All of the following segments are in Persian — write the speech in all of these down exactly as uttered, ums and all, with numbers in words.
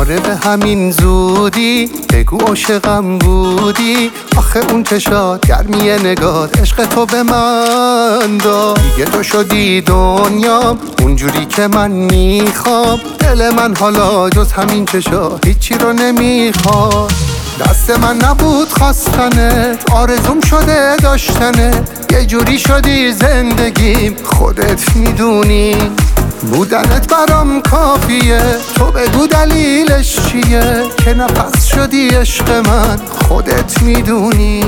آره به همین زودی بگو عاشقم بودی. آخه اون چشات گرمی نگات عشق تو به من داد. دیگه تو شدی دنیام اونجوری که من میخوام. دل من حالا جز همین چشات هیچی رو نمیخواد. دست من نبود خواستنه، آرزوم شده داشتنه. یه جوری شدی زندگیم خودت میدونی. بودنت برام کافیه، تو بگو دلیلش چیه. که نفس شدی عشق من خودت میدونی.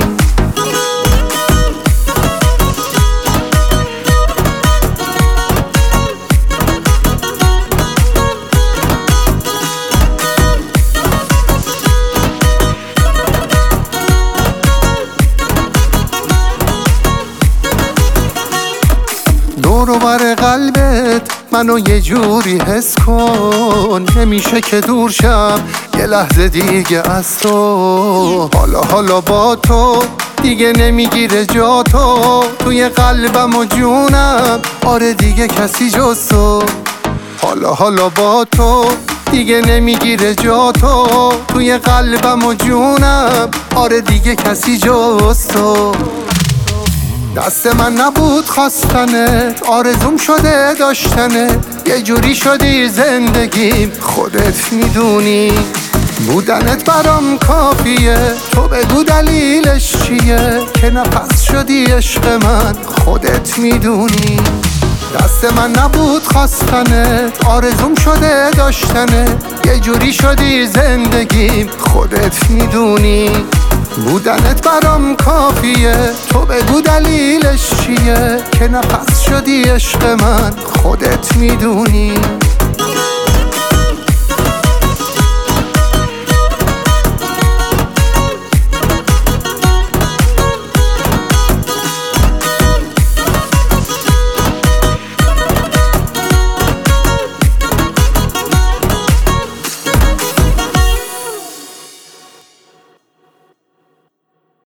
دور و بر قلبت منو یه جوری حس کن. نمیشه که دور شم یه لحظه دیگه از تو. حالا حالا با تو دیگه نمیگیره جا تو. توی قلبم و جونم آره دیگه کسی جز تو. حالا حالا با تو دیگه نمیگیره جا تو. توی قلبم و جونم آره دیگه کسی جز تو. دست من نبود خواستنه، آرزوم شده داشتنه. یه جوری شدی زندگیم خودت میدونی. بودنت برام کافیه، تو بگو دلیلش چیه. که نفس شدی عشق من خودت میدونی. دست من نبود خواستنه، آرزوم شده داشتنه. یه جوری شدی زندگیم خودت میدونی. بودنت برام کافیه، تو بگو دلیلش چیه. که نفس شدی عشق من خودت میدونی.